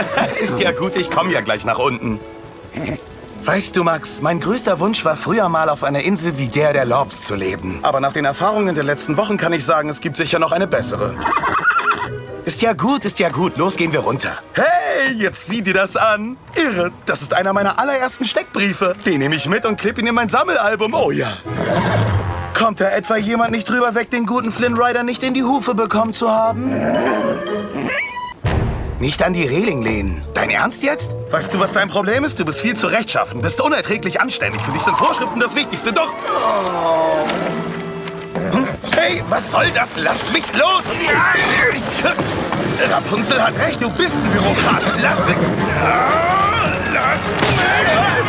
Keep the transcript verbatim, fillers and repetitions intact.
Ist ja gut, ich komme ja gleich nach unten. Weißt du, Max, mein größter Wunsch war früher mal auf einer Insel wie der der Lobs zu leben. Aber nach den Erfahrungen der letzten Wochen kann ich sagen, es gibt sicher noch eine bessere. Ist ja gut, ist ja gut. Los, gehen wir runter. Hey, jetzt sieh dir das an. Irre, das ist einer meiner allerersten Steckbriefe. Den nehme ich mit und klipp ihn in mein Sammelalbum. Oh ja. Kommt da etwa jemand nicht drüber weg, den guten Flynn Rider nicht in die Hufe bekommen zu haben? Nicht an die Reling lehnen. Dein Ernst jetzt? Weißt du, was dein Problem ist? Du bist viel zu rechtschaffen, bist unerträglich anständig. Für dich sind Vorschriften das Wichtigste, doch... Hm? Hey, was soll das? Lass mich los! Rapunzel hat recht, du bist ein Bürokrat. Lass mich... Lass mich...